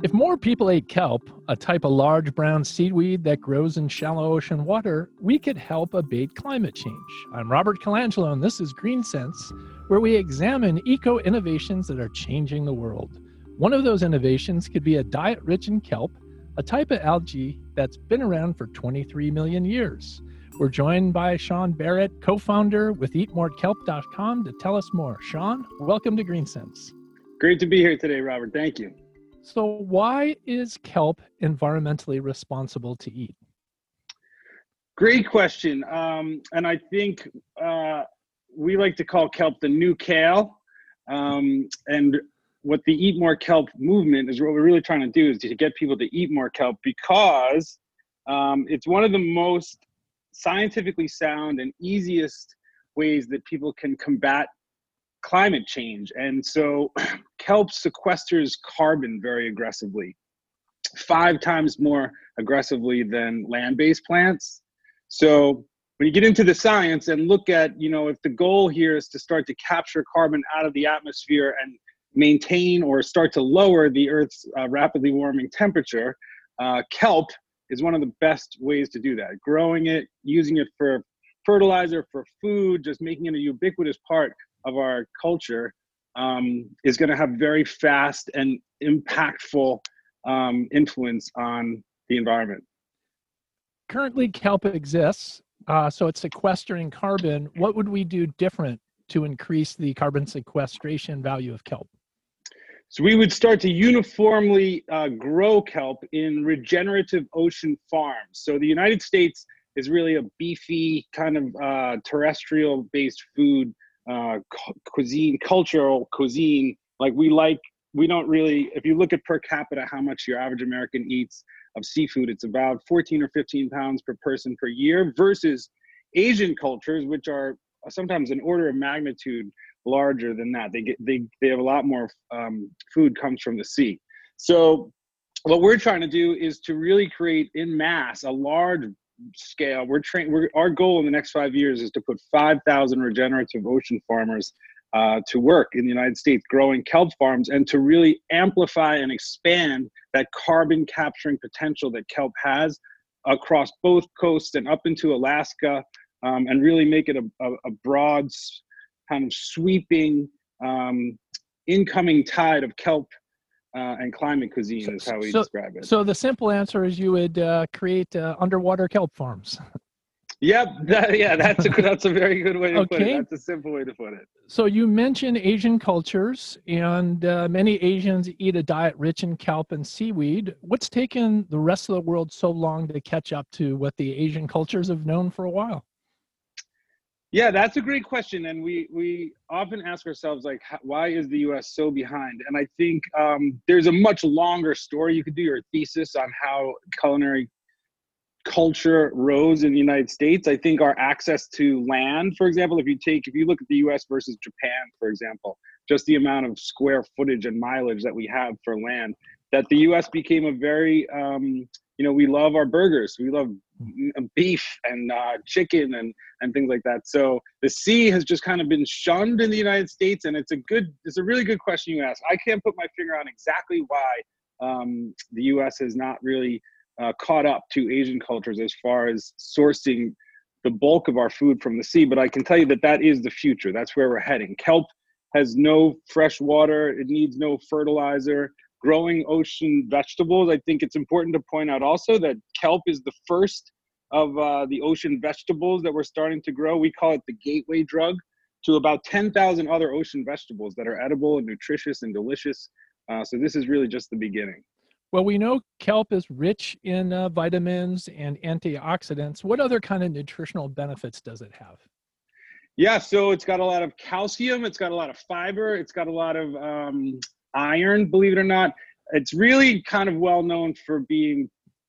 If more people ate kelp, a type of large brown seaweed that grows in shallow ocean water, we could help abate climate change. I'm Robert Colangelo, and this is Green Sense, where we examine eco innovations that are changing the world. One of those innovations could be a diet rich in kelp, a type of algae that's been around for 23 million years. We're joined by Sean Barrett, co-founder with EatMoreKelp.com, to tell us more. Sean, welcome to Green Sense. Great to be here today, Robert. Thank you. So why is kelp environmentally responsible to eat? Great question. And I think we like to call kelp the new kale. And what the Eat More Kelp movement is, what we're really trying to do is to get people to eat more kelp because it's one of the most scientifically sound and easiest ways that people can combat climate change. And so kelp sequesters carbon very aggressively, 5 times more aggressively than land-based plants. So when you get into the science and look at, if the goal here is to start to capture carbon out of the atmosphere and maintain or start to lower the Earth's rapidly warming temperature, kelp is one of the best ways to do that. Growing it, using it for fertilizer, for food, just making it a ubiquitous part of our culture is going to have very fast and impactful influence on the environment. Currently, kelp exists, so it's sequestering carbon. What would we do different to increase the carbon sequestration value of kelp? So we would start to uniformly grow kelp in regenerative ocean farms. So the United States is really a beefy kind of terrestrial-based food cuisine, cultural cuisine. We don't really, if you look at per capita, how much your average American eats of seafood, it's about 14 or 15 pounds per person per year versus Asian cultures, which are sometimes an order of magnitude larger than that. They have a lot more food comes from the sea. So what we're trying to do is to really create in mass a large scale. Our goal in the next 5 years is to put 5,000 regenerative ocean farmers to work in the United States growing kelp farms and to really amplify and expand that carbon capturing potential that kelp has across both coasts and up into Alaska, and really make it a broad kind of sweeping incoming tide of kelp and climate cuisine is how we describe it. So the simple answer is you would create underwater kelp farms. Yep, that's a very good way to put it. That's a simple way to put it. So you mentioned Asian cultures, and many Asians eat a diet rich in kelp and seaweed. What's taken the rest of the world so long to catch up to what the Asian cultures have known for a while? Yeah, that's a great question. And we often ask ourselves, why is the US so behind? And I think there's a much longer story. You could do your thesis on how culinary culture rose in the United States. I think our access to land, for example, if you look at the US versus Japan, for example, just the amount of square footage and mileage that we have for land, that the US became a very, we love our burgers. We love beef and chicken and things like that. So the sea has just kind of been shunned in the United States, and it's a really good question you ask. I can't put my finger on exactly why the US has not really caught up to Asian cultures as far as sourcing the bulk of our food from the sea, but I can tell you that is the future. That's where we're heading. Kelp has no fresh water. It needs no fertilizer. Growing ocean vegetables, I think it's important to point out also that kelp is the first of the ocean vegetables that we're starting to grow. We call it the gateway drug to about 10,000 other ocean vegetables that are edible and nutritious and delicious. So this is really just the beginning. Well, we know kelp is rich in vitamins and antioxidants. What other kind of nutritional benefits does it have? Yeah, so it's got a lot of calcium. It's got a lot of fiber. It's got a lot of iron, believe it or not. It's really kind of well known for being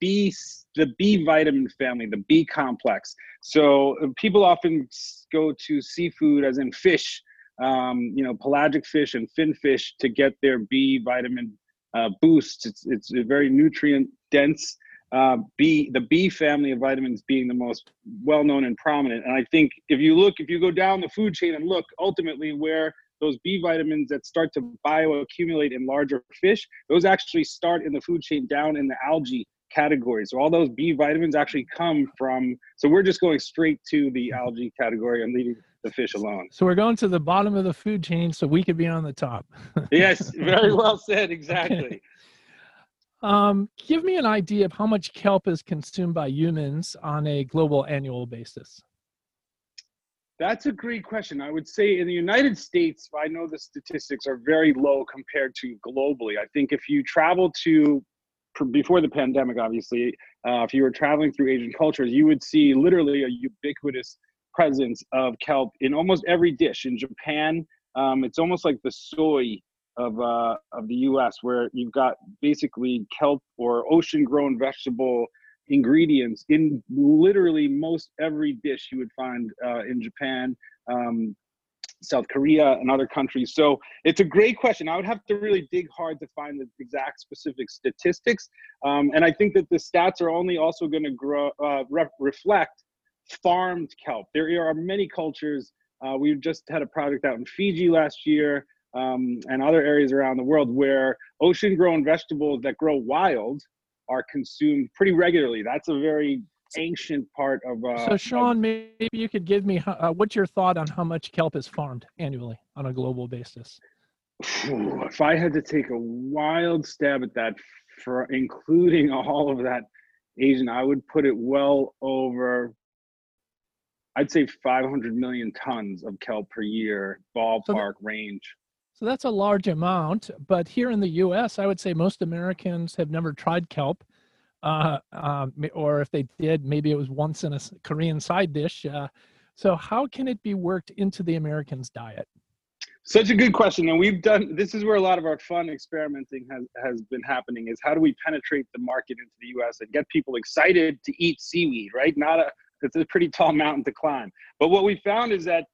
the B vitamin family, the B complex. So people often go to seafood, as in fish, pelagic fish and fin fish, to get their B vitamin boost. It's very nutrient dense. The B family of vitamins being the most well known and prominent. And I think if you go down the food chain and look ultimately where those B vitamins that start to bioaccumulate in larger fish, those actually start in the food chain down in the algae category. So all those B vitamins actually come from, so we're just going straight to the algae category and leaving the fish alone. So we're going to the bottom of the food chain so we could be on the top. Yes, very well said. Exactly. Okay. Give me an idea of how much kelp is consumed by humans on a global annual basis. That's a great question. I would say in the United States, I know the statistics are very low compared to globally. I think if you travel to, before the pandemic, obviously, if you were traveling through Asian cultures, you would see literally a ubiquitous presence of kelp in almost every dish. In Japan, it's almost like the soy of the US, where you've got basically kelp or ocean-grown vegetable ingredients in literally most every dish you would find in Japan, South Korea, and other countries. So it's a great question. I would have to really dig hard to find the exact specific statistics. And I think that the stats are only also going to reflect farmed kelp. There are many cultures. We just had a project out in Fiji last year, and other areas around the world where ocean-grown vegetables that grow wild are consumed pretty regularly. That's a very ancient part of. So Sean, maybe you could give me what's your thought on how much kelp is farmed annually on a global basis? If I had to take a wild stab at that, for including all of that Asian, I would put it well over, I'd say 500 million tons of kelp per year, ballpark range. So that's a large amount, but here in the U.S., I would say most Americans have never tried kelp, or if they did, maybe it was once in a Korean side dish. So how can it be worked into the American's diet? Such a good question. And we've done, this is where a lot of our fun experimenting has been happening, is how do we penetrate the market into the U.S. and get people excited to eat seaweed, right? It's a pretty tall mountain to climb. But what we found is that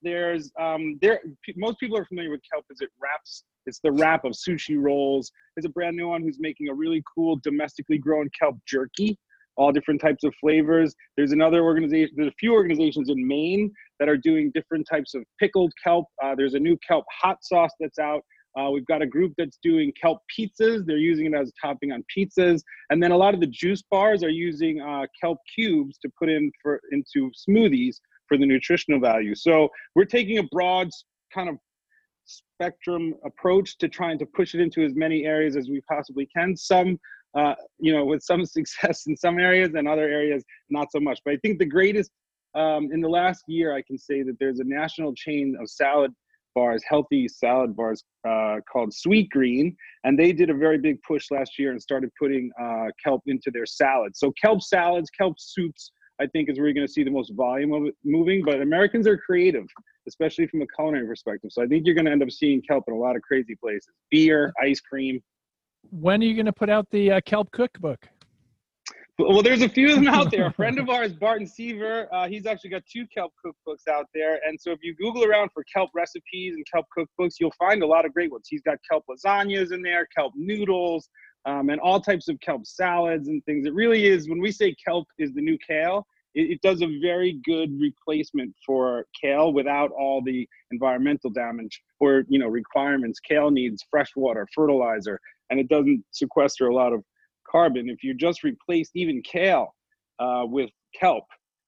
most people are familiar with kelp as it's the wrap of sushi rolls. There's a brand new one who's making a really cool domestically grown kelp jerky, all different types of flavors. There's a few organizations in Maine that are doing different types of pickled kelp. There's a new kelp hot sauce that's out. We've got a group that's doing kelp pizzas. They're using it as a topping on pizzas. And then a lot of the juice bars are using kelp cubes to put into smoothies for the nutritional value. So we're taking a broad kind of spectrum approach to trying to push it into as many areas as we possibly can. Some, with some success in some areas, and other areas not so much. But I think the greatest, in the last year, I can say that there's a national chain of healthy salad bars called Sweet Green, and they did a very big push last year and started putting kelp into their salads. So kelp salads, kelp soups, I think is where you're going to see the most volume of it moving. But Americans are creative, especially from a culinary perspective. So I think you're going to end up seeing kelp in a lot of crazy places. Beer, ice cream. When are you going to put out the kelp cookbook? Well, there's a few of them out there. A friend of ours, Barton Seaver, he's actually got 2 kelp cookbooks out there. And so if you Google around for kelp recipes and kelp cookbooks, you'll find a lot of great ones. He's got kelp lasagnas in there, kelp noodles, and all types of kelp salads and things. It really is, when we say kelp is the new kale, it does a very good replacement for kale without all the environmental damage or requirements. Kale needs fresh water, fertilizer, and it doesn't sequester a lot of carbon. If you just replaced even kale with kelp,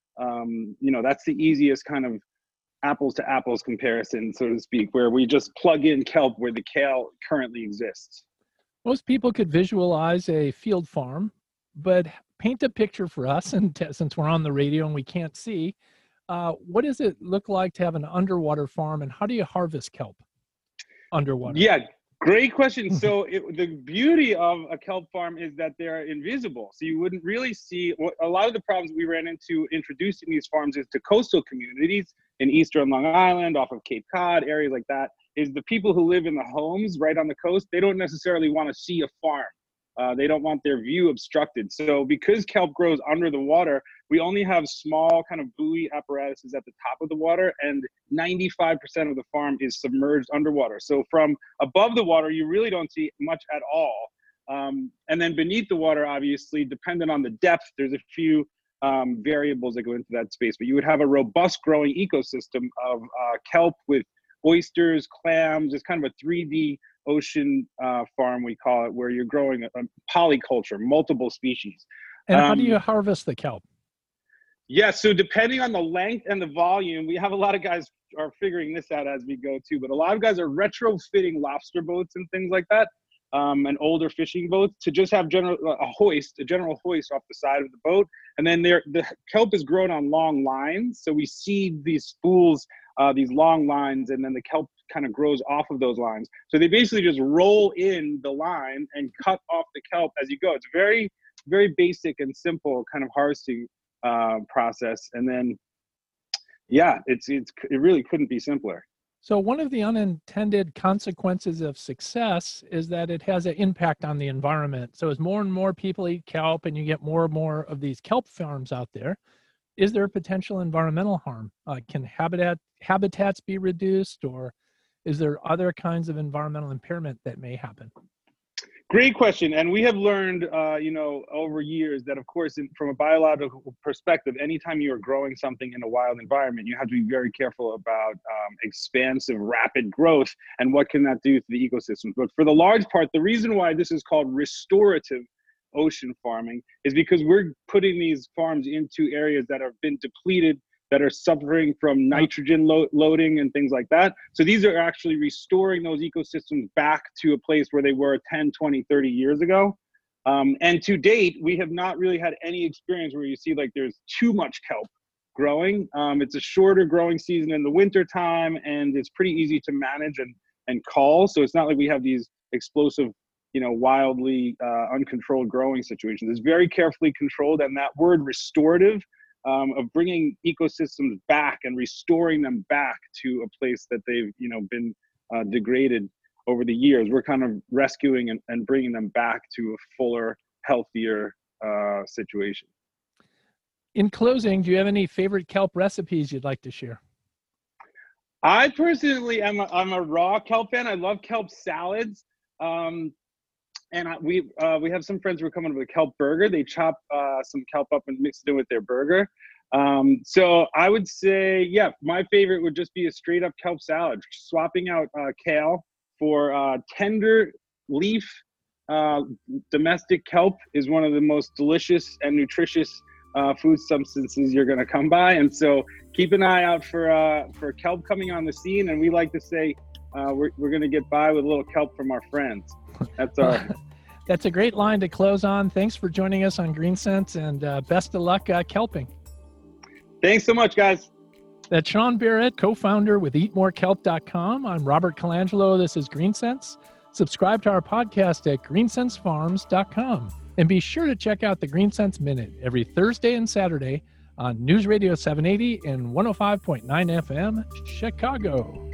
that's the easiest kind of apples to apples comparison, so to speak, where we just plug in kelp where the kale currently exists. Most people could visualize a field farm, but paint a picture for us, and since we're on the radio and we can't see, what does it look like to have an underwater farm, and how do you harvest kelp underwater? Yeah, great question. So the beauty of a kelp farm is that they're invisible. So you wouldn't really see a lot of the problems we ran into introducing these farms is to coastal communities in Eastern Long Island, off of Cape Cod, areas like that, is the people who live in the homes right on the coast, they don't necessarily want to see a farm. They don't want their view obstructed. So because kelp grows under the water, we only have small kind of buoy apparatuses at the top of the water, and 95% of the farm is submerged underwater. So from above the water, you really don't see much at all. And then beneath the water, obviously, dependent on the depth, there's a few variables that go into that space, but you would have a robust growing ecosystem of kelp with oysters, clams. It's kind of a 3D ocean farm, we call it, where you're growing a polyculture, multiple species. And how do you harvest the kelp? Yeah, so depending on the length and the volume, we have a lot of guys are figuring this out as we go too, but a lot of guys are retrofitting lobster boats and things like that, and older fishing boats to just have a general hoist off the side of the boat. And then the kelp is grown on long lines. So we seed these spools, these long lines, and then the kelp kind of grows off of those lines. So they basically just roll in the line and cut off the kelp as you go. It's very, very basic and simple kind of harvesting process. And then, yeah, it really couldn't be simpler. So one of the unintended consequences of success is that it has an impact on the environment. So as more and more people eat kelp and you get more and more of these kelp farms out there, is there a potential environmental harm? Can habitats be reduced, or is there other kinds of environmental impairment that may happen? Great question. And we have learned, over years that, of course, from a biological perspective, anytime you are growing something in a wild environment, you have to be very careful about expansive, rapid growth and what can that do to the ecosystem. But for the large part, the reason why this is called restorative ocean farming is because we're putting these farms into areas that have been depleted, that are suffering from nitrogen loading and things like that. So these are actually restoring those ecosystems back to a place where they were 10, 20, 30 years ago. And to date, we have not really had any experience where you see like there's too much kelp growing. It's a shorter growing season in the winter time, and it's pretty easy to manage and cull. So it's not like we have these explosive, wildly uncontrolled growing situations. It's very carefully controlled, and that word restorative, of bringing ecosystems back and restoring them back to a place that they've been degraded over the years. We're kind of rescuing and bringing them back to a fuller, healthier situation. In closing, do you have any favorite kelp recipes you'd like to share? I personally I'm a raw kelp fan. I love kelp salads. And we have some friends who are coming up with a kelp burger. They chop some kelp up and mix it in with their burger. So I would say, yeah, my favorite would just be a straight up kelp salad. Swapping out kale for tender leaf domestic kelp is one of the most delicious and nutritious food substances you're going to come by. And so keep an eye out for kelp coming on the scene. And we like to say we're going to get by with a little kelp from our friends. That's a great line to close on. Thanks for joining us on GreenSense, and best of luck kelping. Thanks so much, guys. That's Sean Barrett, co-founder with EatMoreKelp.com. I'm Robert Colangelo. This is GreenSense. Subscribe to our podcast at greensensefarms.com. And be sure to check out the GreenSense Minute every Thursday and Saturday on News Radio 780 and 105.9 FM, Chicago.